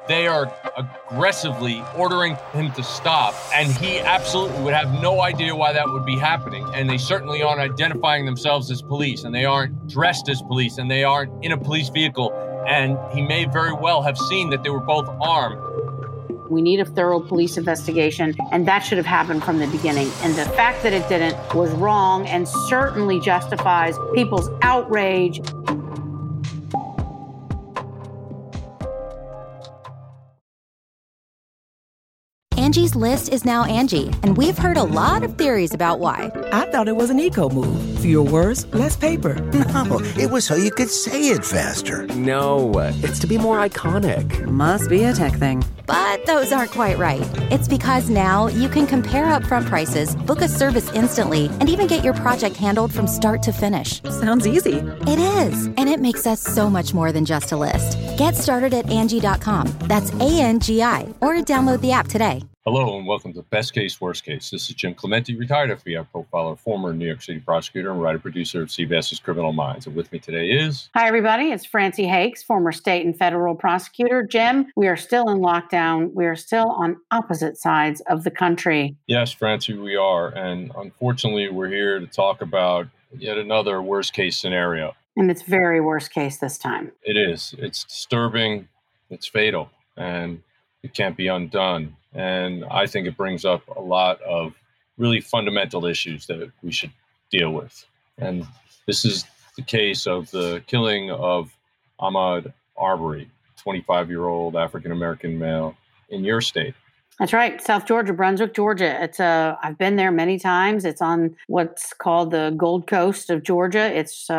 They are aggressively ordering him to stop, and he absolutely would have no idea why that would be happening. And they certainly aren't identifying themselves as police, and they aren't dressed as police, and they aren't in a police vehicle. And he may very well have seen that they were both armed. We need a thorough police investigation, and that should have happened from the beginning. And the fact that it didn't was wrong and certainly justifies people's outrage. Angie's List is now Angie, and we've heard a lot of theories about why. I thought it was an eco move. Fewer words, less paper. No, it was so you could say it faster. No, it's to be more iconic. Must be a tech thing. But those aren't quite right. It's because now you can compare upfront prices, book a service instantly, and even get your project handled from start to finish. Sounds easy. It is, and it makes us so much more than just a list. Get started at Angie.com. That's ANGI, or download the app today. Hello and welcome to Best Case, Worst Case. This is Jim Clemente, retired FBI profiler, former New York City prosecutor, and writer-producer of CBS's Criminal Minds. And with me today is... Hi, everybody. It's Francie Hakes, former state and federal prosecutor. Jim, we are still in lockdown. We are still on opposite sides of the country. Yes, Francie, we are. And unfortunately, we're here to talk about yet another worst-case scenario. And it's very worst case this time. It is. It's disturbing. It's fatal. And it can't be undone. And I think it brings up a lot of really fundamental issues that we should deal with. And this is the case of the killing of Ahmaud Arbery, 25-year-old African-American male in your state. That's right. South Georgia, Brunswick, Georgia. I've been there many times. It's on what's called the Gold Coast of Georgia. It's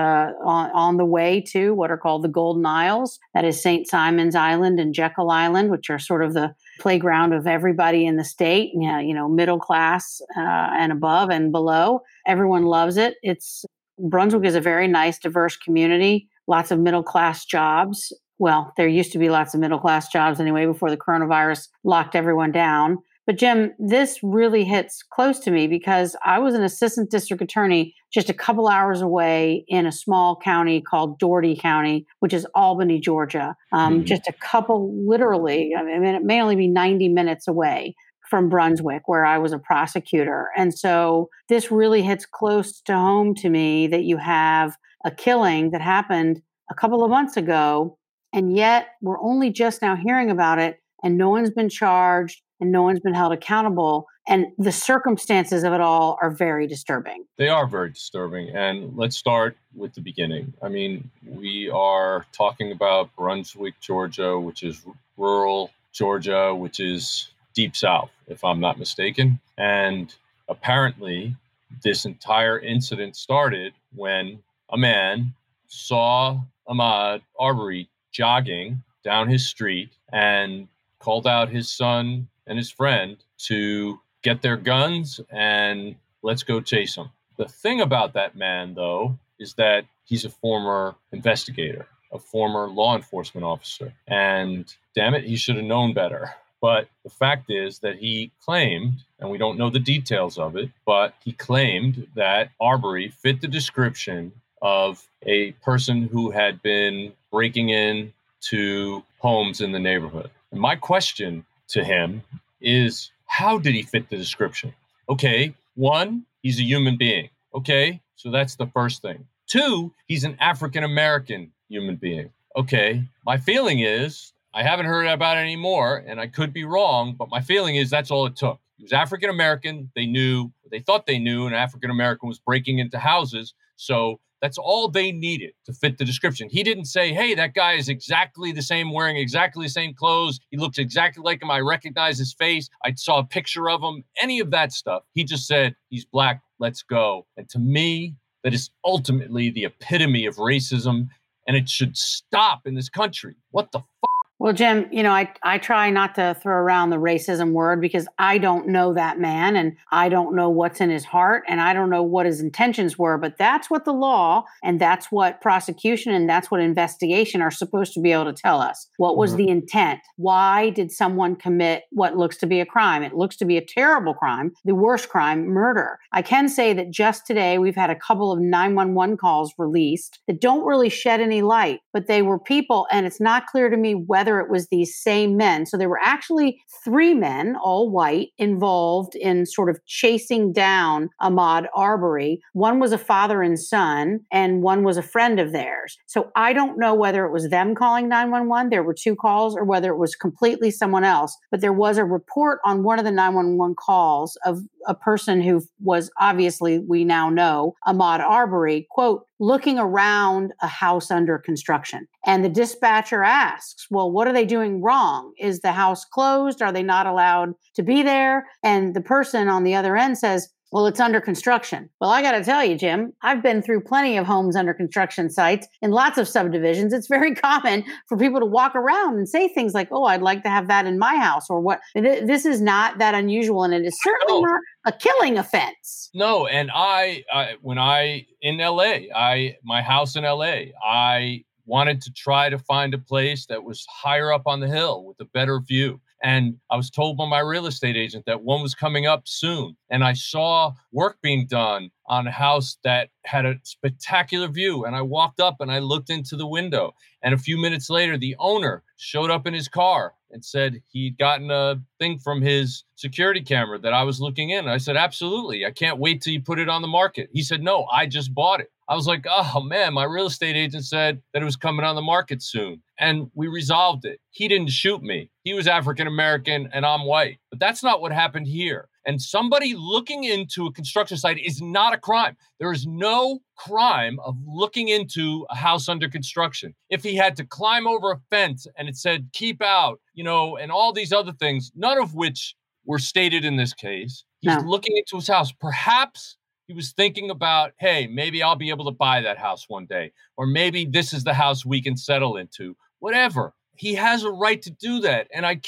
on the way to what are called the Golden Isles. That is St. Simon's Island and Jekyll Island, which are sort of the playground of everybody in the state, middle class and above and below. Everyone loves it. Brunswick is a very nice, diverse community, lots of middle class jobs. Well, there used to be lots of middle-class jobs anyway before the coronavirus locked everyone down. But Jim, this really hits close to me because I was an assistant district attorney just a couple hours away in a small county called Dougherty County, which is Albany, Georgia. Just a couple, literally, it may only be 90 minutes away from Brunswick, where I was a prosecutor. And so this really hits close to home to me that you have a killing that happened a couple of months ago. And yet we're only just now hearing about it, and no one's been charged and no one's been held accountable. And the circumstances of it all are very disturbing. They are very disturbing. And let's start with the beginning. I mean, we are talking about Brunswick, Georgia, which is rural Georgia, which is deep south, if I'm not mistaken. And apparently this entire incident started when a man saw Ahmaud Arbery jogging down his street and called out his son and his friend to get their guns and let's go chase him. The thing about that man, though, is that he's a former investigator, a former law enforcement officer. And damn it, he should have known better. But the fact is that he claimed, and we don't know the details of it, but he claimed that Arbery fit the description of a person who had been breaking in to homes in the neighborhood. And my question to him is, how did he fit the description? Okay, one, he's a human being. Okay, so that's the first thing. Two, he's an African-American human being. Okay, my feeling is, I haven't heard about it anymore, and I could be wrong, but my feeling is that's all it took. He was African-American. They thought they knew an African-American was breaking into houses. So that's all they needed to fit the description. He didn't say, hey, that guy is exactly the same, wearing exactly the same clothes. He looks exactly like him. I recognize his face. I saw a picture of him, any of that stuff. He just said, he's black, let's go. And to me, that is ultimately the epitome of racism, and it should stop in this country. What the fuck? Well, Jim, I try not to throw around the racism word because I don't know that man and I don't know what's in his heart and I don't know what his intentions were, but that's what the law and that's what prosecution and that's what investigation are supposed to be able to tell us. What was the intent? Why did someone commit what looks to be a crime? It looks to be a terrible crime, the worst crime, murder. I can say that just today we've had a couple of 911 calls released that don't really shed any light, but they were people, and it's not clear to me whether gather it was these same men. So there were actually 3 men, all white, involved in sort of chasing down Ahmaud Arbery. One was a father and son, and one was a friend of theirs. So I don't know whether it was them calling 911. There were 2 calls, or whether it was completely someone else. But there was a report on one of the 911 calls of a person who was obviously, we now know, Ahmaud Arbery, quote, looking around a house under construction. And the dispatcher asks, well, what are they doing wrong? Is the house closed? Are they not allowed to be there? And the person on the other end says, well, it's under construction. Well, I got to tell you, Jim, I've been through plenty of homes under construction sites in lots of subdivisions. It's very common for people to walk around and say things like, oh, I'd like to have that in my house, or what. This is not that unusual, and it is certainly not a killing offense. No, and when I in LA, my house in LA, I wanted to try to find a place that was higher up on the hill with a better view. And I was told by my real estate agent that one was coming up soon. And I saw work being done on a house that had a spectacular view. And I walked up and I looked into the window. And a few minutes later, the owner showed up in his car and said he'd gotten a thing from his security camera that I was looking in. I said, absolutely. I can't wait till you put it on the market. He said, no, I just bought it. I was like, oh, man, my real estate agent said that it was coming on the market soon. And we resolved it. He didn't shoot me. He was African-American and I'm white. But that's not what happened here. And somebody looking into a construction site is not a crime. There is no crime of looking into a house under construction. If he had to climb over a fence and it said, keep out, and all these other things, none of which were stated in this case, he's looking into his house. Perhaps he was thinking about, hey, maybe I'll be able to buy that house one day, or maybe this is the house we can settle into, whatever. He has a right to do that. And I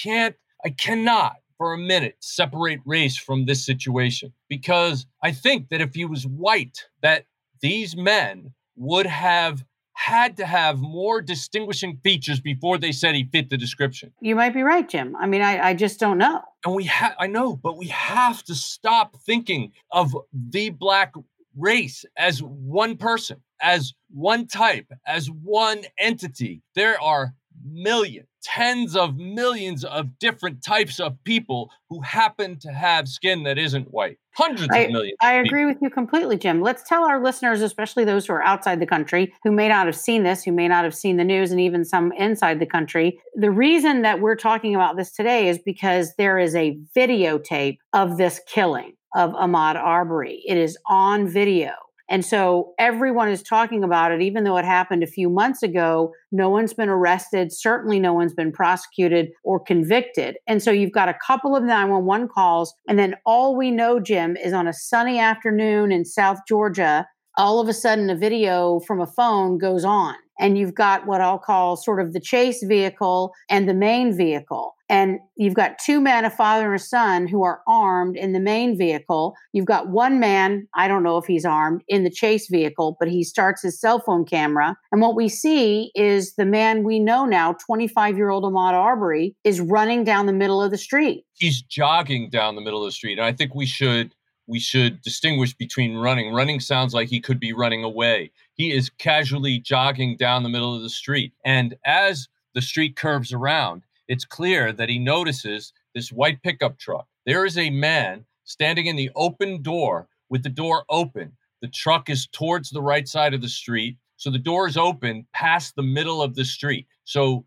cannot for a minute separate race from this situation, because I think that if he was white, that these men would have had to have more distinguishing features before they said he fit the description. You might be right, Jim. I mean, I just don't know. And I know, but we have to stop thinking of the Black race as one person, as one type, as one entity. There are millions, tens of millions of different types of people who happen to have skin that isn't white. Hundreds of millions. I agree with you completely, Jim. Let's tell our listeners, especially those who are outside the country, who may not have seen this, who may not have seen the news, and even some inside the country. The reason that we're talking about this today is because there is a videotape of this killing of Ahmaud Arbery. It is on video. And so everyone is talking about it, even though it happened a few months ago. No one's been arrested. Certainly no one's been prosecuted or convicted. And so you've got a couple of 911 calls. And then all we know, Jim, is on a sunny afternoon in South Georgia, all of a sudden a video from a phone goes on. And you've got what I'll call sort of the chase vehicle and the main vehicle. And you've got 2 men, a father and a son, who are armed in the main vehicle. You've got one man, I don't know if he's armed, in the chase vehicle, but he starts his cell phone camera. And what we see is the man we know now, 25-year-old Ahmaud Arbery, is running down the middle of the street. He's jogging down the middle of the street. And I think we should distinguish between running. Running sounds like he could be running away. He is casually jogging down the middle of the street. And as the street curves around, it's clear that he notices this white pickup truck. There is a man standing in the open door with the door open. The truck is towards the right side of the street. So the door is open past the middle of the street. So,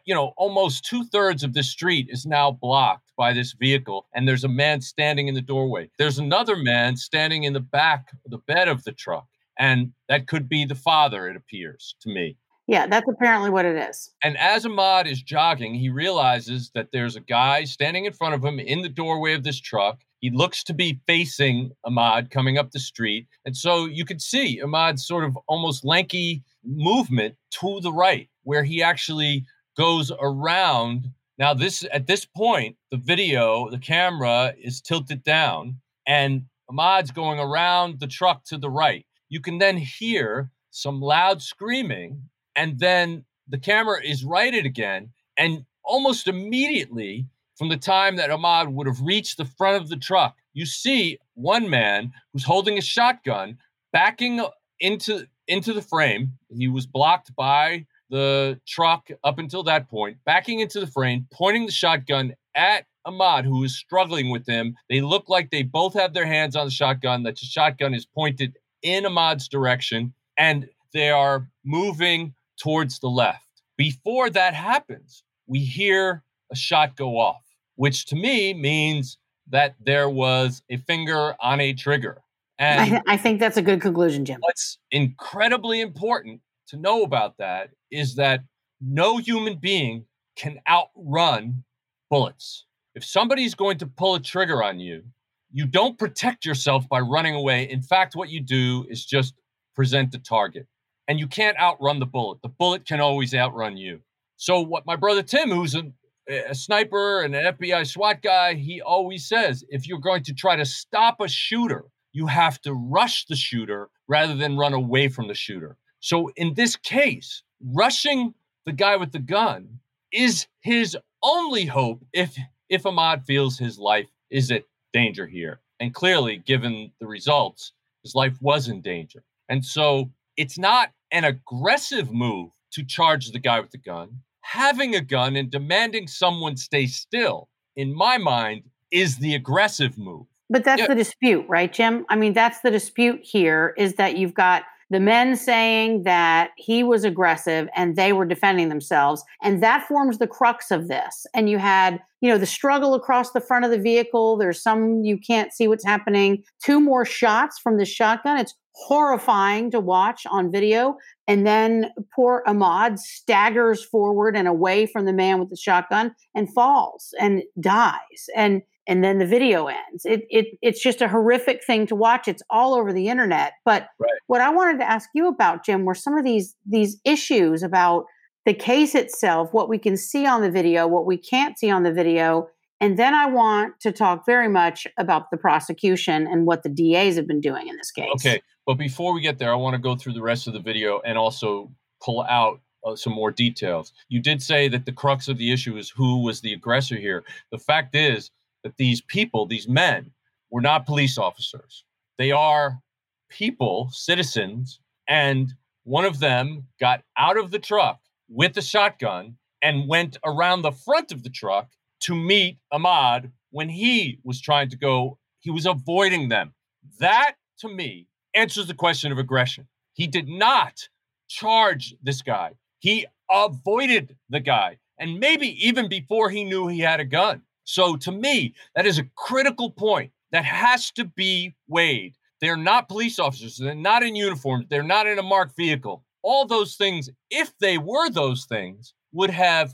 almost 2/3 of the street is now blocked by this vehicle. And there's a man standing in the doorway. There's another man standing in the back of the bed of the truck. And that could be the father, it appears to me. Yeah, that's apparently what it is. And as Ahmaud is jogging, he realizes that there's a guy standing in front of him in the doorway of this truck. He looks to be facing Ahmaud coming up the street. And so you could see Ahmaud's sort of almost lanky movement to the right, where he actually goes around. Now, at this point, the camera is tilted down, and Ahmaud's going around the truck to the right. You can then hear some loud screaming, and then the camera is righted again. And almost immediately, from the time that Ahmaud would have reached the front of the truck, you see one man who's holding a shotgun backing into the frame. He was blocked by the truck up until that point, backing into the frame, pointing the shotgun at Ahmaud, who is struggling with him. They look like they both have their hands on the shotgun, that the shotgun is pointed in Ahmaud's direction, and they are moving towards the left. Before that happens, we hear a shot go off, which to me means that there was a finger on a trigger. And I think that's a good conclusion, Jim. what's incredibly important to know about that is that no human being can outrun bullets. If somebody's going to pull a trigger on you, you don't protect yourself by running away. In fact, what you do is just present the target. And you can't outrun the bullet. The bullet can always outrun you. So what my brother Tim, who's a sniper and an FBI SWAT guy, he always says, if you're going to try to stop a shooter, you have to rush the shooter rather than run away from the shooter. So in this case, rushing the guy with the gun is his only hope if Ahmaud feels his life is at danger here. And clearly, given the results, his life was in danger. And so it's not an aggressive move to charge the guy with the gun. Having a gun and demanding someone stay still, in my mind, is the aggressive move. But that's the dispute, right, Jim? I mean, that's the dispute here, is that you've got the men saying that he was aggressive and they were defending themselves. And that forms the crux of this. And you had, the struggle across the front of the vehicle. There's some, you can't see what's happening. 2 more shots from the shotgun. It's horrifying to watch on video. And then poor Ahmaud staggers forward and away from the man with the shotgun and falls and dies. And then the video ends. It's just a horrific thing to watch. It's all over the internet. But What I wanted to ask you about, Jim, were some of these issues about the case itself, what we can see on the video, what we can't see on the video. And then I want to talk very much about the prosecution and what the DAs have been doing in this case. Okay. But before we get there, I want to go through the rest of the video and also pull out some more details. You did say that the crux of the issue is who was the aggressor here. The fact is that these people, these men, were not police officers. They are people, citizens, and one of them got out of the truck with a shotgun and went around the front of the truck to meet Ahmaud when he was trying to go. He was avoiding them. That, to me, answers the question of aggression. He did not charge this guy. He avoided the guy, and maybe even before he knew he had a gun. So to me, that is a critical point that has to be weighed. They're not police officers. They're not in uniform. They're not in a marked vehicle. All those things, if they were those things, could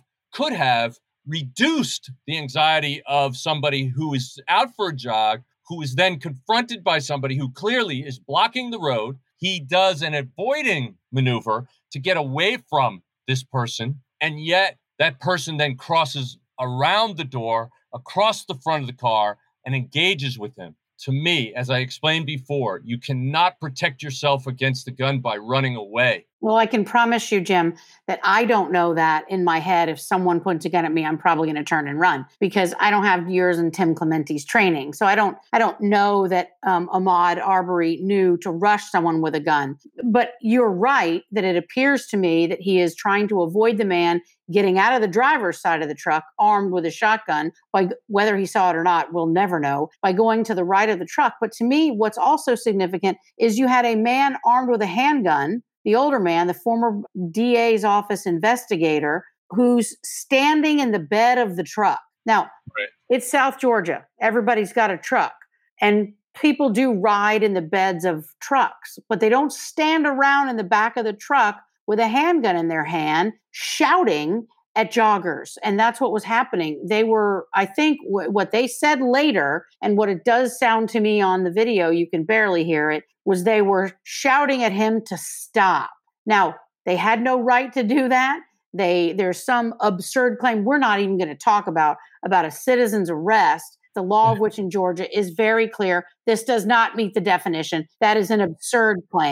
have reduced the anxiety of somebody who is out for a jog, who is then confronted by somebody who clearly is blocking the road. He does an avoiding maneuver to get away from this person, and yet that person then crosses around the door, across the front of the car, and engages with him. To me, as I explained before, you cannot protect yourself against the gun by running away. Well, I can promise you, Jim, that I don't know that in my head. If someone points a gun at me, I'm probably going to turn and run because I don't have years in Tim Clementi's training. So I don't know that Ahmaud Arbery knew to rush someone with a gun. But you're right that it appears to me that he is trying to avoid the man getting out of the driver's side of the truck armed with a shotgun. By whether he saw it or not, we'll never know, by going to the right of the truck. But to me, what's also significant is you had a man armed with a handgun, the older man, the former DA's office investigator, who's standing in the bed of the truck. Now, It's South Georgia. Everybody's got a truck. And people do ride in the beds of trucks, but they don't stand around in the back of the truck with a handgun in their hand, shouting at joggers. And that's what was happening. They were, I think, what they said later, and what it does sound to me on the video, you can barely hear it, was they were shouting at him to stop. Now, they had no right to do that. There's some absurd claim. We're not even going to talk about a citizen's arrest, the law of which in Georgia is very clear. This does not meet the definition. That is an absurd claim.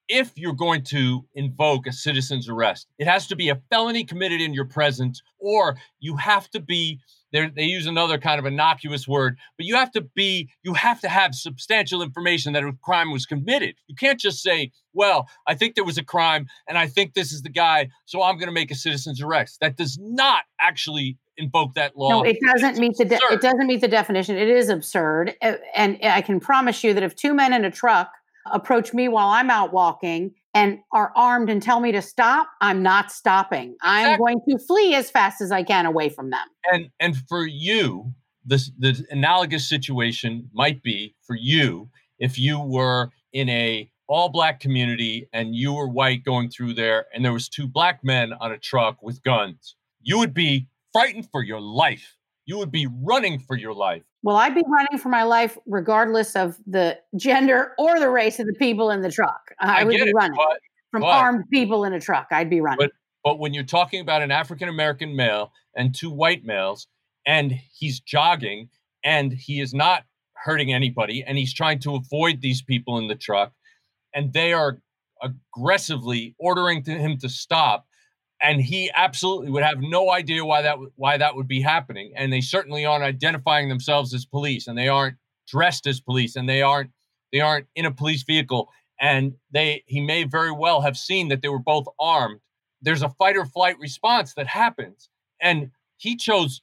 if you're going to invoke a citizen's arrest, it has to be a felony committed in your presence, or you have to be there. They use another kind of innocuous word, but you have to have substantial information that a crime was committed. You can't just say, well, I think there was a crime and I think this is the guy, so I'm going to make a citizen's arrest. That does not actually invoke that law. No, it doesn't meet it doesn't meet the definition. It is absurd. And I can promise you that if two men in a truck approach me while I'm out walking and are armed and tell me to stop, I'm not stopping. I'm going to flee as fast as I can away from them. And for you, the analogous situation might be for you if you were in a all-black community and you were white going through there and there was two black men on a truck with guns. You would be frightened for your life. You would be running for your life. Well, I'd be running for my life regardless of the gender or the race of the people in the truck. I would be running from armed people in a truck. I'd be running. But when you're talking about an African-American male and two white males, and he's jogging and he is not hurting anybody, and he's trying to avoid these people in the truck, and they are aggressively ordering him to stop, and he absolutely would have no idea why that would be happening. And they certainly aren't identifying themselves as police, and they aren't dressed as police, and they aren't in a police vehicle. And he may very well have seen that they were both armed. There's a fight or flight response that happens. And he chose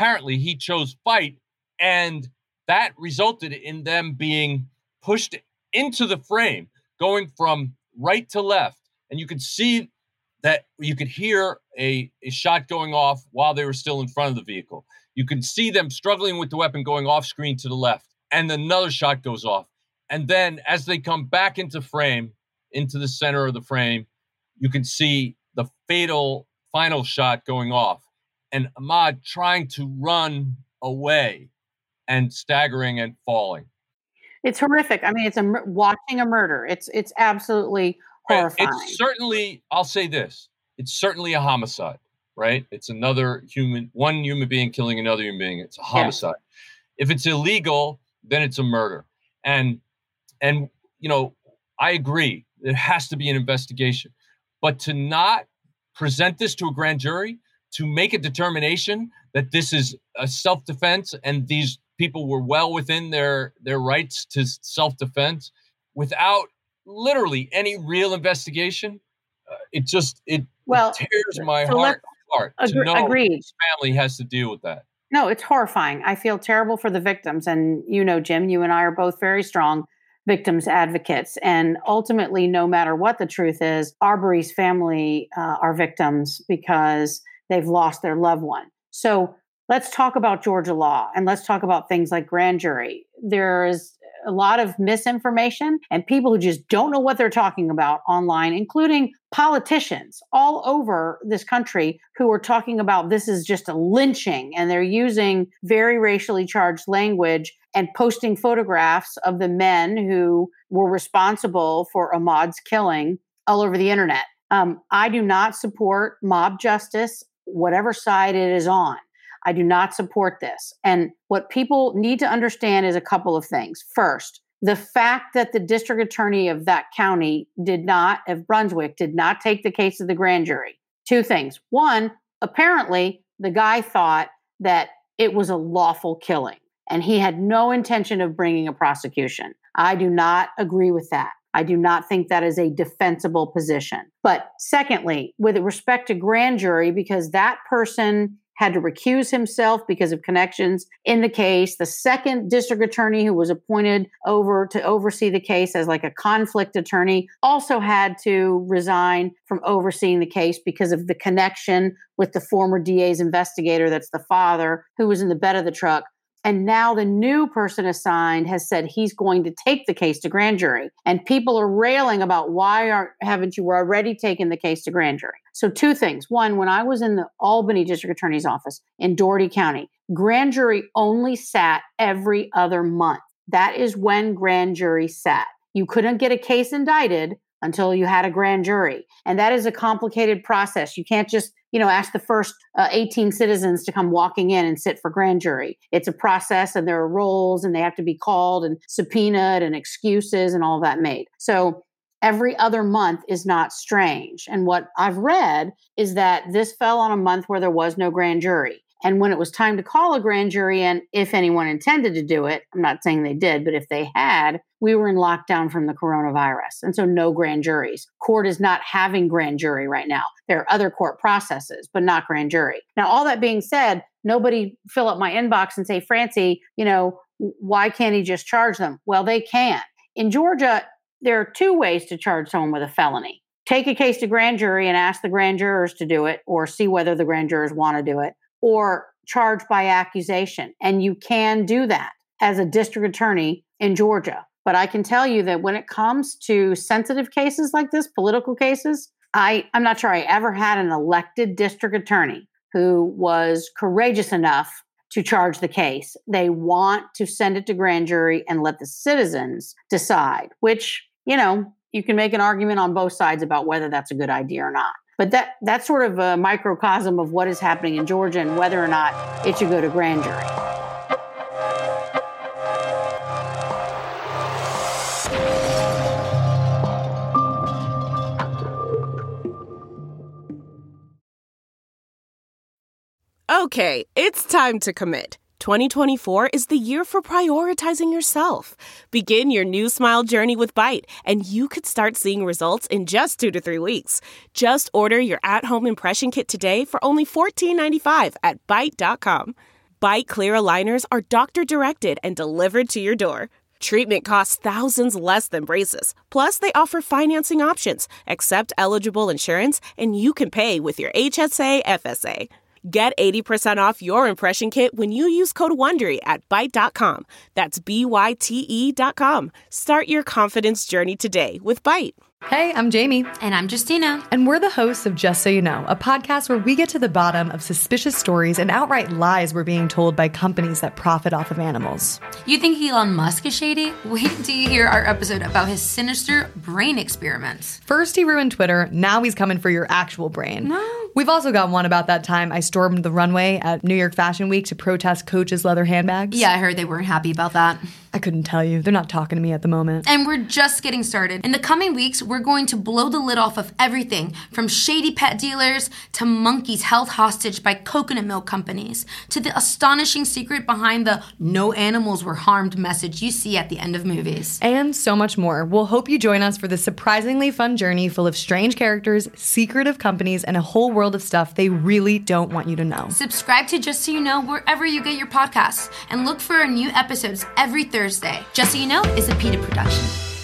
fight. And that resulted in them being pushed into the frame, going from right to left. And you could see that you could hear a shot going off while they were still in front of the vehicle. You could see them struggling with the weapon going off screen to the left, and another shot goes off. And then as they come back into the center of the frame, you can see the fatal final shot going off, and Ahmaud trying to run away and staggering and falling. It's horrific. I mean, it's watching a murder. It's absolutely horrifying. It's certainly, I'll say this, it's certainly a homicide, right? It's one human being killing another human being. It's a homicide. Yeah. If it's illegal, then it's a murder. And I agree. There has to be an investigation. But to not present this to a grand jury, to make a determination that this is a self-defense and these people were well within their rights to self-defense without literally any real investigation, it tears my heart apart to know this family has to deal with that. No, it's horrifying. I feel terrible for the victims. And Jim, you and I are both very strong victims advocates. And ultimately, no matter what the truth is, Arbery's family are victims because they've lost their loved one. So let's talk about Georgia law, and let's talk about things like grand jury. There is a lot of misinformation and people who just don't know what they're talking about online, including politicians all over this country who are talking about this is just a lynching, and they're using very racially charged language and posting photographs of the men who were responsible for Ahmaud's killing all over the internet. I do not support mob justice, whatever side it is on. I do not support this. And what people need to understand is a couple of things. First, the fact that the district attorney of that county of Brunswick did not take the case to the grand jury. Two things. One, apparently the guy thought that it was a lawful killing and he had no intention of bringing a prosecution. I do not agree with that. I do not think that is a defensible position. But secondly, with respect to grand jury, because that person had to recuse himself because of connections in the case. The second district attorney who was appointed to oversee the case as like a conflict attorney also had to resign from overseeing the case because of the connection with the former DA's investigator, that's the father, who was in the bed of the truck. And now the new person assigned has said he's going to take the case to grand jury. And people are railing about haven't you already taken the case to grand jury? So two things. One, when I was in the Albany District Attorney's Office in Dougherty County, grand jury only sat every other month. That is when grand jury sat. You couldn't get a case indicted until you had a grand jury. And that is a complicated process. You can't just ask the first 18 citizens to come walking in and sit for grand jury. It's a process, and there are roles, and they have to be called and subpoenaed and excuses and all that made. So every other month is not strange. And what I've read is that this fell on a month where there was no grand jury. And when it was time to call a grand jury, and if anyone intended to do it, I'm not saying they did, but if they had, we were in lockdown from the coronavirus. And so no grand juries. Court is not having grand jury right now. There are other court processes, but not grand jury. Now, all that being said, nobody fill up my inbox and say, Francie, why can't he just charge them? Well, they can. In Georgia, there are two ways to charge someone with a felony. Take a case to grand jury and ask the grand jurors to do it, or see whether the grand jurors want to do it, or charge by accusation. And you can do that as a district attorney in Georgia. But I can tell you that when it comes to sensitive cases like this, political cases, I'm not sure I ever had an elected district attorney who was courageous enough to charge the case. They want to send it to grand jury and let the citizens decide, which, you can make an argument on both sides about whether that's a good idea or not. But that's sort of a microcosm of what is happening in Georgia and whether or not it should go to grand jury. Okay, it's time to commit. 2024 is the year for prioritizing yourself. Begin your new smile journey with Byte, and you could start seeing results in just 2 to 3 weeks. Just order your at-home impression kit today for only $14.95 at Byte.com. Byte Clear aligners are doctor-directed and delivered to your door. Treatment costs thousands less than braces. Plus, they offer financing options, accept eligible insurance, and you can pay with your HSA FSA. Get 80% off your impression kit when you use code WONDERY at Byte.com. That's BYTE.com. Start your confidence journey today with Byte. Hey, I'm Jamie. And I'm Justina. And we're the hosts of Just So You Know, a podcast where we get to the bottom of suspicious stories and outright lies we're being told by companies that profit off of animals. You think Elon Musk is shady? Wait till you hear our episode about his sinister brain experiments. First he ruined Twitter, now he's coming for your actual brain. No. We've also got one about that time I stormed the runway at New York Fashion Week to protest Coach's leather handbags. Yeah, I heard they weren't happy about that. I couldn't tell you. They're not talking to me at the moment. And we're just getting started. In the coming weeks, we're going to blow the lid off of everything from shady pet dealers to monkeys held hostage by coconut milk companies to the astonishing secret behind the "no animals were harmed" message you see at the end of movies. And so much more. We'll hope you join us for this surprisingly fun journey full of strange characters, secretive companies, and a whole world of stuff they really don't want you to know. Subscribe to Just So You Know wherever you get your podcasts and look for our new episodes every Thursday. Just So You Know is a PETA production.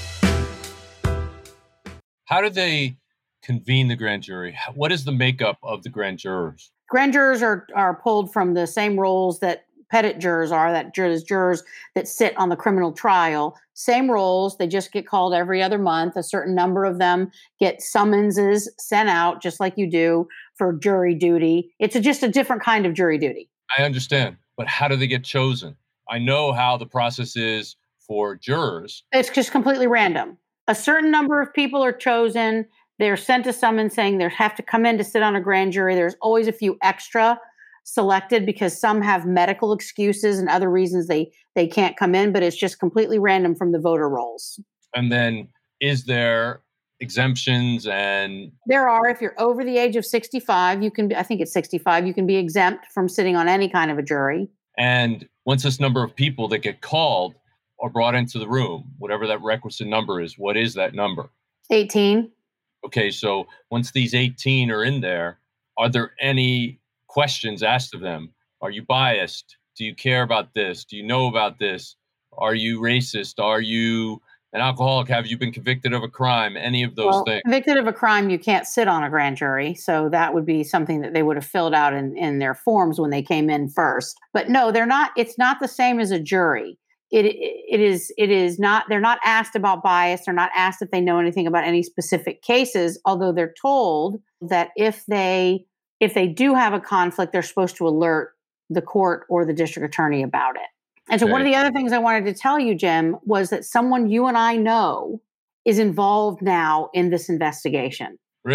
How do they convene the grand jury? What is the makeup of the grand jurors? Grand jurors are pulled from the same roles that petit jurors are, that jurors that sit on the criminal trial. Same roles, they just get called every other month. A certain number of them get summonses sent out, just like you do for jury duty. It's just a different kind of jury duty. I understand, but how do they get chosen? I know how the process is for jurors. It's just completely random. A certain number of people are chosen. They're sent a summons saying they have to come in to sit on a grand jury. There's always a few extra selected because some have medical excuses and other reasons they can't come in, but it's just completely random from the voter rolls. And then is there exemptions? And there are. If you're over the age of 65, you can be, I think it's 65, you can be exempt from sitting on any kind of a jury. And once this number of people that get called are brought into the room, whatever that requisite number is, what is that number? 18. Okay, so once these 18 are in there, are there any questions asked of them? Are you biased? Do you care about this? Do you know about this? Are you racist? Are you an alcoholic? Have you been convicted of a crime? Any of those things? Convicted of a crime, you can't sit on a grand jury. So that would be something that they would have filled out in their forms when they came in first. But no, they're not. It's not the same as a jury. It is not. They're not asked about bias. They're not asked if they know anything about any specific cases. Although they're told that if they do have a conflict, they're supposed to alert the court or the district attorney about it. And so one of the other things I wanted to tell you, Jim, was that someone you and I know is involved now in this investigation. Really?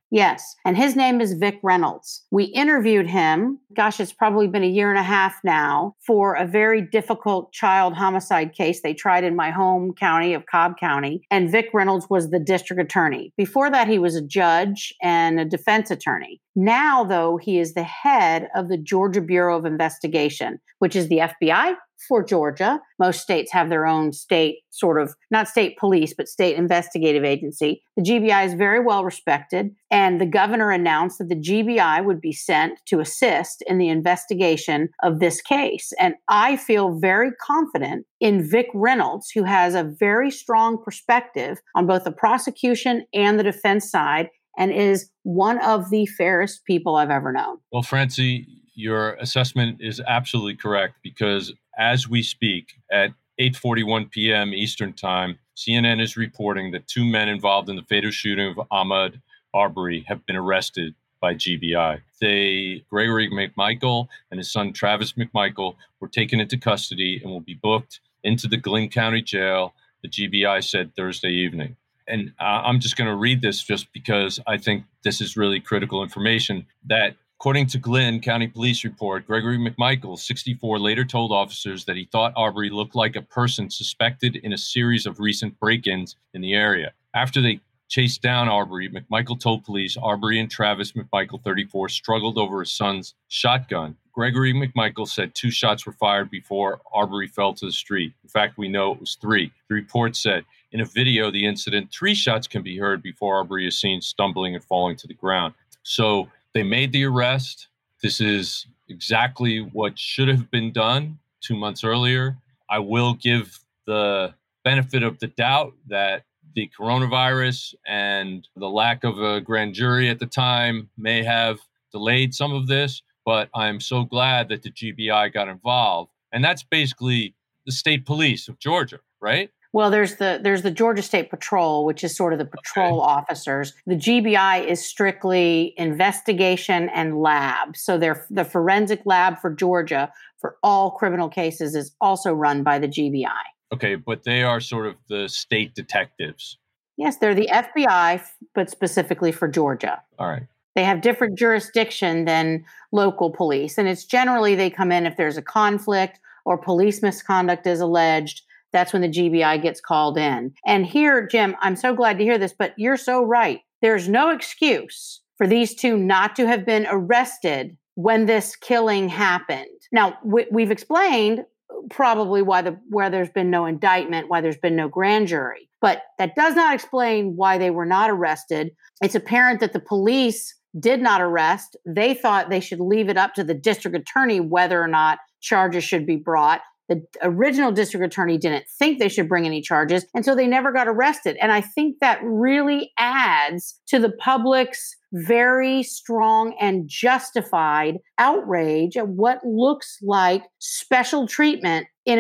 Yes. And his name is Vic Reynolds. We interviewed him, gosh, it's probably been a year and a half now, for a very difficult child homicide case they tried in my home county of Cobb County. And Vic Reynolds was the district attorney. Before that, he was a judge and a defense attorney. Now, though, he is the head of the Georgia Bureau of Investigation, which is the FBI for Georgia. Most states have their own state sort of, not state police, but state investigative agency. The GBI is very well respected. And the governor announced that the GBI would be sent to assist in the investigation of this case. And I feel very confident in Vic Reynolds, who has a very strong perspective on both the prosecution and the defense side, and is one of the fairest people I've ever known. Well, Francie, your assessment is absolutely correct, because as we speak at 8:41 p.m. Eastern Time, CNN is reporting that 2 men involved in the fatal shooting of Ahmaud Arbery have been arrested by GBI. Gregory McMichael and his son Travis McMichael were taken into custody and will be booked into the Glynn County Jail, the GBI said Thursday evening. And I'm just going to read this just because I think this is really critical information, that according to Glynn County Police report, Gregory McMichael, 64, later told officers that he thought Arbery looked like a person suspected in a series of recent break-ins in the area. After they chased down Arbery, McMichael told police Arbery and Travis McMichael, 34, struggled over his son's shotgun. Gregory McMichael said 2 shots were fired before Arbery fell to the street. In fact, we know it was 3. The report said, in a video of the incident, 3 shots can be heard before Arbery is seen stumbling and falling to the ground. So they made the arrest. This is exactly what should have been done 2 months earlier. I will give the benefit of the doubt that the coronavirus and the lack of a grand jury at the time may have delayed some of this, but I'm so glad that the GBI got involved. And that's basically the state police of Georgia, right? Well, there's the Georgia State Patrol, which is sort of the patrol officers. The GBI is strictly investigation and lab. So the forensic lab for Georgia for all criminal cases is also run by the GBI. Okay, but they are sort of the state detectives. Yes, they're the FBI, but specifically for Georgia. All right. They have different jurisdiction than local police. And it's generally they come in if there's a conflict or police misconduct is alleged. That's when the GBI gets called in. And here, Jim, I'm so glad to hear this, but you're so right. There's no excuse for these 2 not to have been arrested when this killing happened. Now, we've explained probably where there's been no indictment, why there's been no grand jury. But that does not explain why they were not arrested. It's apparent that the police did not arrest. They thought they should leave it up to the district attorney whether or not charges should be brought. The original district attorney didn't think they should bring any charges, and so they never got arrested. And I think that really adds to the public's very strong and justified outrage at what looks like special treatment in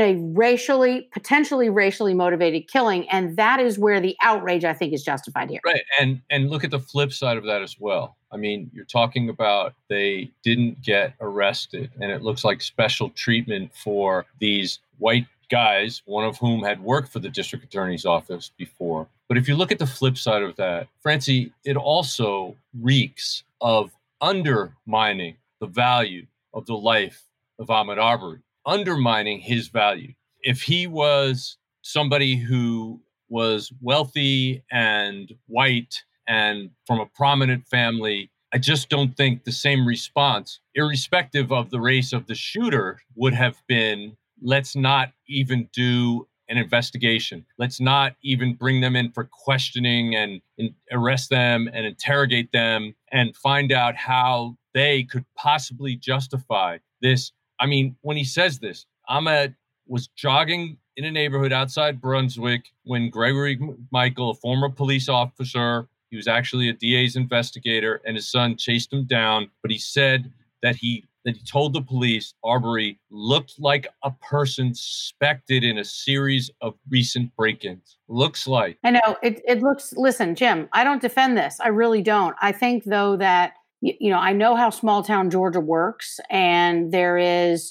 a potentially racially motivated killing. And that is where the outrage, I think, is justified here. Right. And look at the flip side of that as well. I mean, you're talking about they didn't get arrested, and it looks like special treatment for these white guys, one of whom had worked for the district attorney's office before. But if you look at the flip side of that, Francie, it also reeks of undermining the value of the life of Ahmaud Arbery, undermining his value. If he was somebody who was wealthy and white and from a prominent family, I just don't think the same response, irrespective of the race of the shooter, would have been, let's not even do an investigation. Let's not even bring them in for questioning and arrest them and interrogate them and find out how they could possibly justify this. I mean, when he says this, Ahmaud was jogging in a neighborhood outside Brunswick when Gregory Michael, a former police officer, he was actually a DA's investigator, and his son chased him down. But he said that he told the police Arbery looked like a person suspected in a series of recent break-ins. Looks like. I know. It looks, listen, Jim, I don't defend this. I really don't. I think, though, that, I know how small town Georgia works, and there is,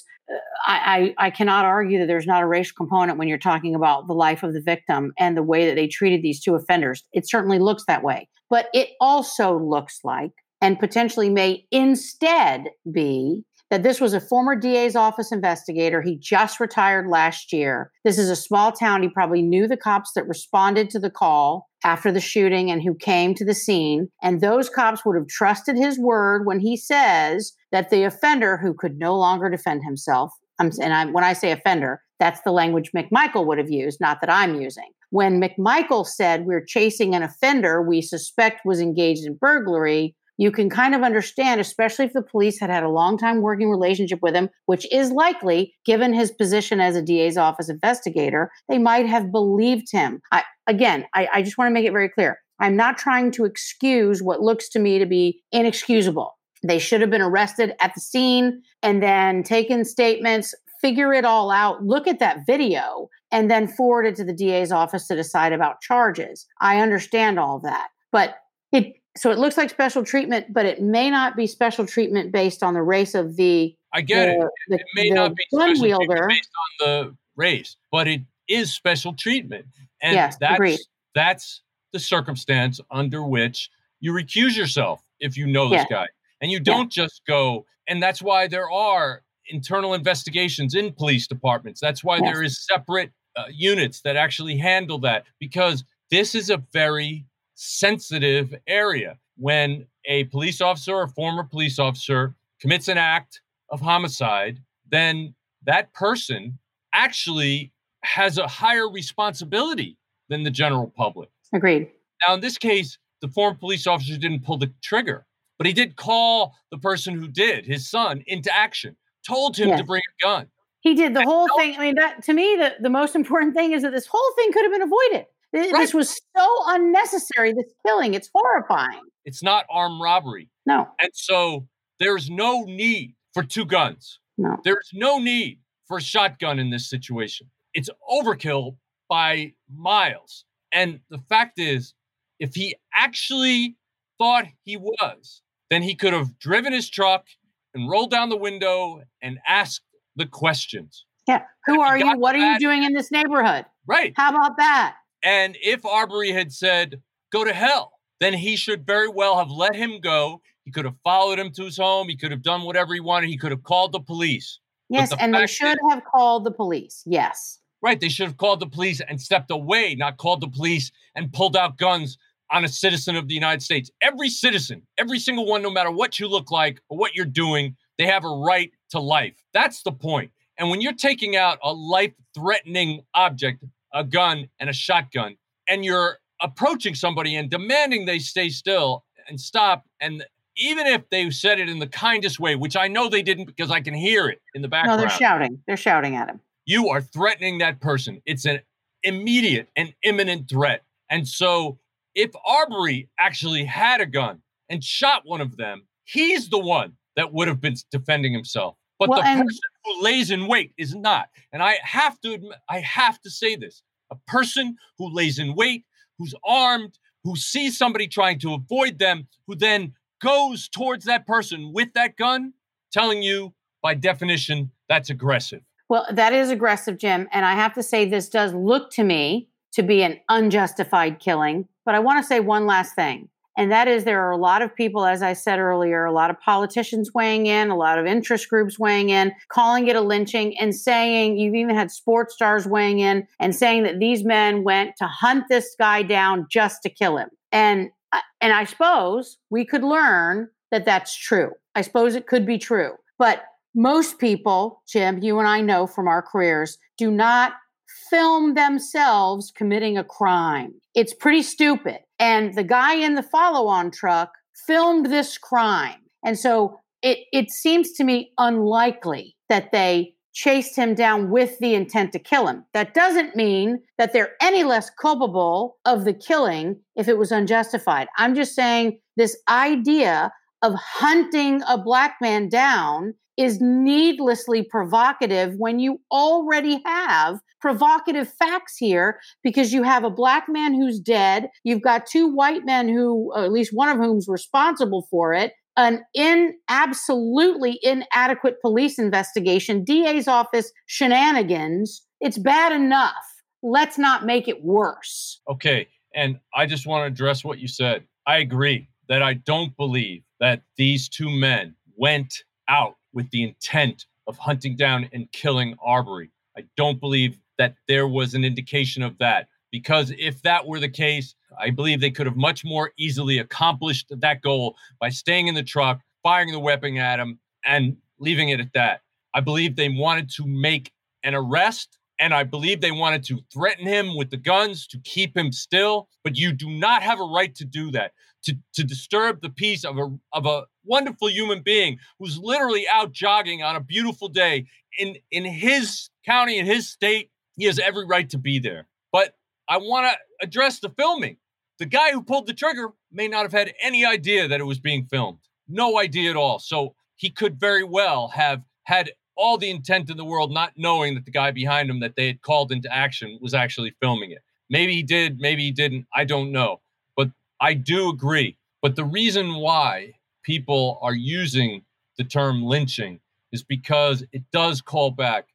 I cannot argue that there's not a racial component when you're talking about the life of the victim and the way that they treated these 2 offenders. It certainly looks that way. But it also looks like, and potentially may instead be, that this was a former DA's office investigator. He just retired last year. This is a small town. He probably knew the cops that responded to the call after the shooting and who came to the scene. And those cops would have trusted his word when he says that the offender, who could no longer defend himself, when I say offender, that's the language McMichael would have used, not that I'm using. When McMichael said we're chasing an offender we suspect was engaged in burglary, you can kind of understand, especially if the police had a long time working relationship with him, which is likely given his position as a DA's office investigator, they might have believed him. I just want to make it very clear. I'm not trying to excuse what looks to me to be inexcusable. They should have been arrested at the scene and then taken statements, figure it all out, look at that video, and then forward it to the DA's office to decide about charges. I understand all that. So it looks like special treatment, but it may not be special treatment based on the race of the I get it. It may not be special treatment based on the race, but it is special treatment. And yes, that's the circumstance under which you recuse yourself if you know this guy. And you don't just go, and that's why there are internal investigations in police departments. That's why there is separate units that actually handle that, because this is a very sensitive area. When a police officer or former police officer commits an act of homicide, then that person actually has a higher responsibility than the general public. Agreed. Now, in this case, the former police officer didn't pull the trigger, but he did call the person who did, his son, into action, told him to bring a gun. He did the whole thing. I mean, that to me, the most important thing is that this whole thing could have been avoided. This was so unnecessary, this killing. It's horrifying. It's not armed robbery. No. And so there's no need for two guns. No. There's no need for a shotgun in this situation. It's overkill by miles. And the fact is, if he actually thought he was, then he could have driven his truck and rolled down the window and asked the questions. Yeah. Who are you? What are you doing in this neighborhood? Right. How about that? And if Arbery had said, go to hell, then he should very well have let him go. He could have followed him to his home. He could have done whatever he wanted. He could have called the police. Yes, and they should have called the police. Yes. Right. They should have called the police and stepped away, not called the police and pulled out guns on a citizen of the United States. Every citizen, every single one, no matter what you look like or what you're doing, they have a right to life. That's the point. And when you're taking out a life-threatening object, a gun and a shotgun, and you're approaching somebody and demanding they stay still and stop, and even if they said it in the kindest way, which I know they didn't because I can hear it in the background. No, they're shouting. They're shouting at him. You are threatening that person. It's an immediate and imminent threat. And so if Arbery actually had a gun and shot one of them, he's the one that would have been defending himself. But the person who lays in wait is not. And I have to admit, I have to say this. A person who lays in wait, who's armed, who sees somebody trying to avoid them, who then goes towards that person with that gun, telling you, by definition, that's aggressive. Well, that is aggressive, Jim. And I have to say this does look to me to be an unjustified killing. But I want to say one last thing. And that is there are a lot of people, as I said earlier, a lot of politicians weighing in, a lot of interest groups weighing in, calling it a lynching and saying, you've even had sports stars weighing in and saying that these men went to hunt this guy down just to kill him. And I suppose we could learn that that's true. I suppose it could be true. But most people, Jim, you and I know from our careers, do not film themselves committing a crime. It's pretty stupid. And the guy in the follow-on truck filmed this crime. And so it seems to me unlikely that they chased him down with the intent to kill him. That doesn't mean that they're any less culpable of the killing if it was unjustified. I'm just saying this idea of hunting a black man down is needlessly provocative when you already have provocative facts here, because you have a black man who's dead. You've got two white men who, at least one of whom's responsible for it, an absolutely inadequate police investigation, DA's office shenanigans. It's bad enough. Let's not make it worse. Okay. And I just want to address what you said. I agree that I don't believe that these two men went out with the intent of hunting down and killing Arbery. I don't believe that there was an indication of that, because if that were the case, I believe they could have much more easily accomplished that goal by staying in the truck, firing the weapon at him, and leaving it at that. I believe they wanted to make an arrest, and I believe they wanted to threaten him with the guns to keep him still. But you do not have a right to do that, to disturb the peace of a wonderful human being who's literally out jogging on a beautiful day in his county, in his state. He has every right to be there. But I want to address the filming. The guy who pulled the trigger may not have had any idea that it was being filmed. No idea at all. So he could very well have had all the intent in the world, not knowing that the guy behind him that they had called into action was actually filming it. Maybe he did, maybe he didn't. I don't know. But I do agree. But the reason why people are using the term lynching is because it does call back,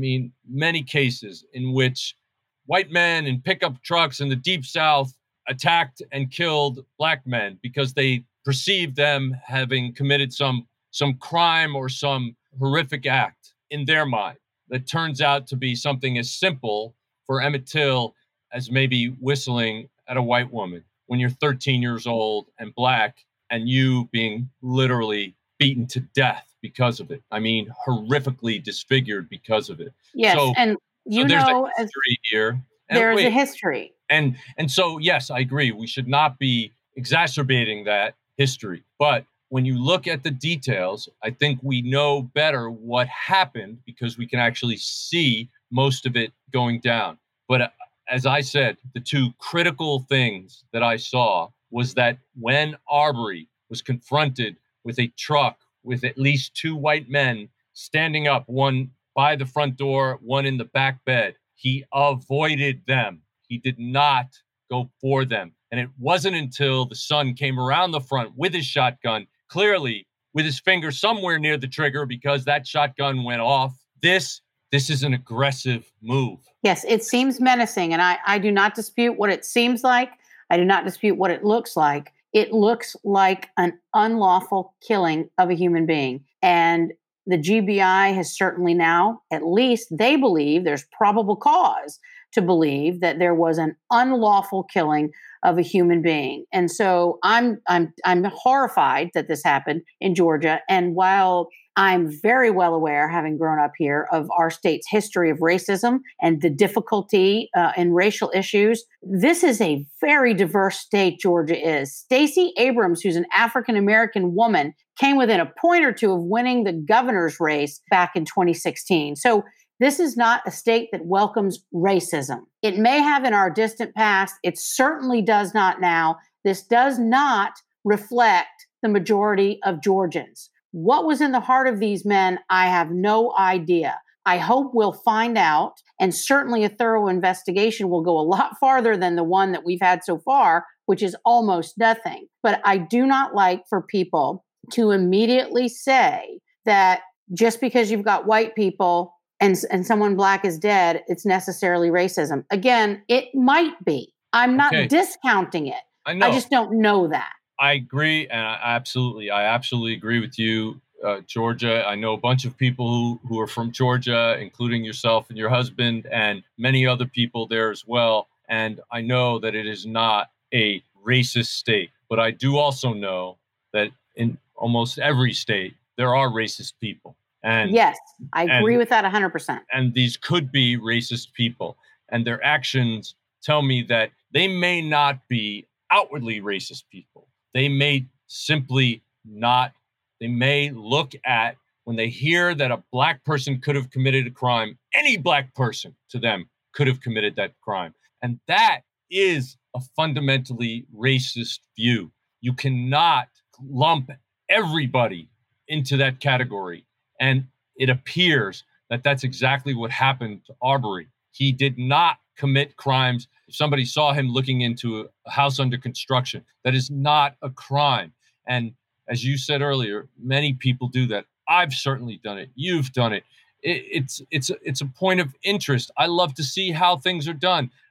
many cases in which white men in pickup trucks in the Deep South attacked and killed black men because they perceived them having committed some crime or some horrific act in their mind that turns out to be something as simple for Emmett Till as maybe whistling at a white woman when you're 13 years old and black and you being literally beaten to death because of it. Horrifically disfigured because of it. Yes, so and there's a history here. There's a history. And so, yes, I agree. We should not be exacerbating that history. But when you look at the details, I think we know better what happened because we can actually see most of it going down. But as I said, the two critical things that I saw was that when Arbery was confronted with a truck with at least two white men standing up, one by the front door, one in the back bed, he avoided them. He did not go for them. And it wasn't until the son came around the front with his shotgun, clearly with his finger somewhere near the trigger because that shotgun went off. This is an aggressive move. Yes, it seems menacing. And I do not dispute what it seems like. I do not dispute what it looks like. It looks like an unlawful killing of a human being. And the GBI has certainly now, at least they believe there's probable cause to believe that there was an unlawful killing of a human being. And so I'm horrified that this happened in Georgia. And while I'm very well aware, having grown up here, of our state's history of racism and the difficulty in racial issues, this is a very diverse state, Georgia is. Stacey Abrams, who's an African-American woman, came within a point or two of winning the governor's race back in 2016. So this is not a state that welcomes racism. It may have in our distant past. It certainly does not now. This does not reflect the majority of Georgians. What was in the heart of these men, I have no idea. I hope we'll find out, and certainly a thorough investigation will go a lot farther than the one that we've had so far, which is almost nothing. But I do not like for people to immediately say that just because you've got white people and someone black is dead, it's necessarily racism. Again, it might be. I'm not discounting it. I know. I just don't know that. I agree, and I absolutely agree with you, Georgia. I know a bunch of people who are from Georgia, including yourself and your husband, and many other people there as well. And I know that it is not a racist state, but I do also know that in almost every state there are racist people. And yes, I agree with that 100%. And these could be racist people, and their actions tell me that they may not be outwardly racist people. They may simply not. They may look at, when they hear that a black person could have committed a crime, any black person to them could have committed that crime. And that is a fundamentally racist view. You cannot lump everybody into that category. And it appears that that's exactly what happened to Arbery. He did not commit crimes. If somebody saw him looking into a house under construction, that is not a crime. And as you said earlier, many people do that. I've certainly done it. You've done it. It's a point of interest. I love to see how things are done.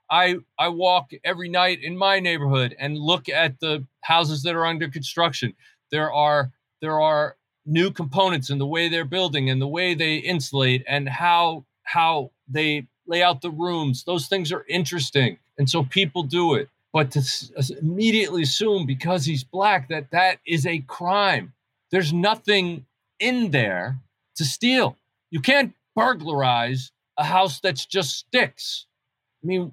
I walk every night in my neighborhood and look at the houses that are under construction. There are new components in the way they're building and the way they insulate and how they lay out the rooms. Those things are interesting. And so people do it. But to immediately assume because he's black that is a crime. There's nothing in there to steal. You can't burglarize a house that's just sticks. I mean,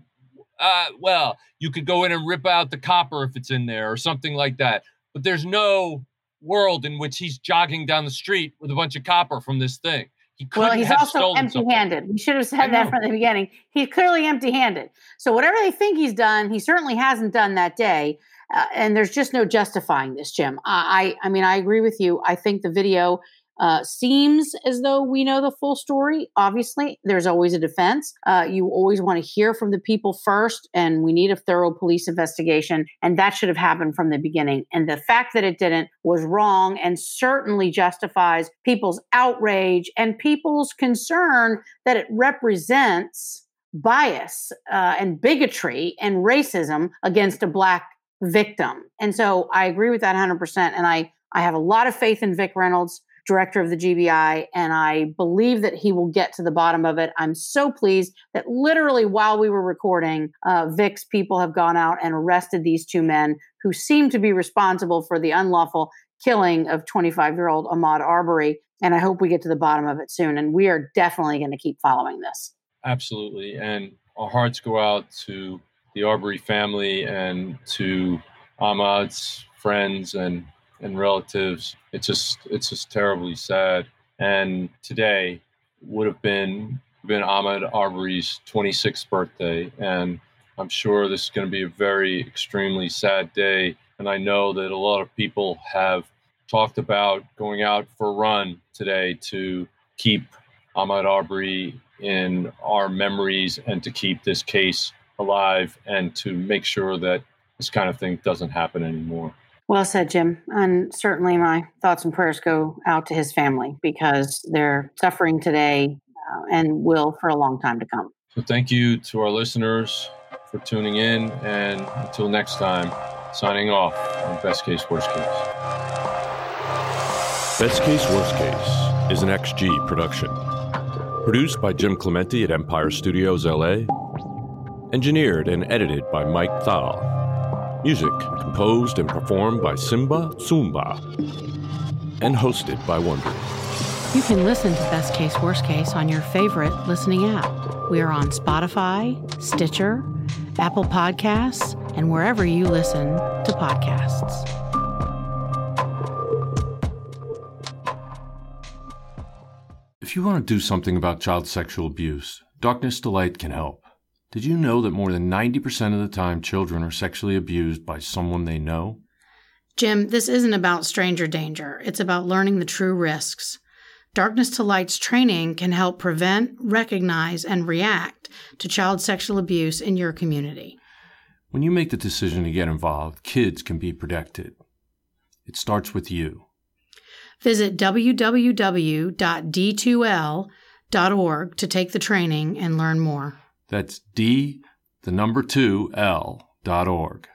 well, you could go in and rip out the copper if it's in there or something like that. But there's no world in which he's jogging down the street with a bunch of copper from this thing. He's also empty-handed. We should have said that from the beginning. He's clearly empty-handed. So whatever they think he's done, he certainly hasn't done that day. And there's just no justifying this, Jim. I mean, I agree with you. I think the video seems as though we know the full story. Obviously, there's always a defense. You always want to hear from the people first, and we need a thorough police investigation. And that should have happened from the beginning. And the fact that it didn't was wrong and certainly justifies people's outrage and people's concern that it represents bias and bigotry and racism against a black victim. And so I agree with that 100%. And I have a lot of faith in Vic Reynolds, director of the GBI, and I believe that he will get to the bottom of it. I'm so pleased that literally while we were recording, Vic's people have gone out and arrested these two men who seem to be responsible for the unlawful killing of 25-year-old Ahmaud Arbery. And I hope we get to the bottom of it soon. And we are definitely going to keep following this. Absolutely. And our hearts go out to the Arbery family and to Ahmaud's friends and relatives. It's just terribly sad. And today would have been Ahmaud Arbery's 26th birthday. And I'm sure this is going to be a very extremely sad day. And I know that a lot of people have talked about going out for a run today to keep Ahmaud Arbery in our memories and to keep this case alive and to make sure that this kind of thing doesn't happen anymore. Well said, Jim. And certainly my thoughts and prayers go out to his family because they're suffering today and will for a long time to come. So thank you to our listeners for tuning in. And until next time, signing off on Best Case, Worst Case. Best Case, Worst Case is an XG production. Produced by Jim Clementi at Empire Studios, LA. Engineered and edited by Mike Thal. Music composed and performed by Simba Tsumba. And hosted by Wondery. You can listen to Best Case, Worst Case on your favorite listening app. We are on Spotify, Stitcher, Apple Podcasts, and wherever you listen to podcasts. If you want to do something about child sexual abuse, Darkness to Light can help. Did you know that more than 90% of the time children are sexually abused by someone they know? Jim, this isn't about stranger danger. It's about learning the true risks. Darkness to Light's training can help prevent, recognize, and react to child sexual abuse in your community. When you make the decision to get involved, kids can be protected. It starts with you. Visit www.d2l.org to take the training and learn more. That's D2L.org.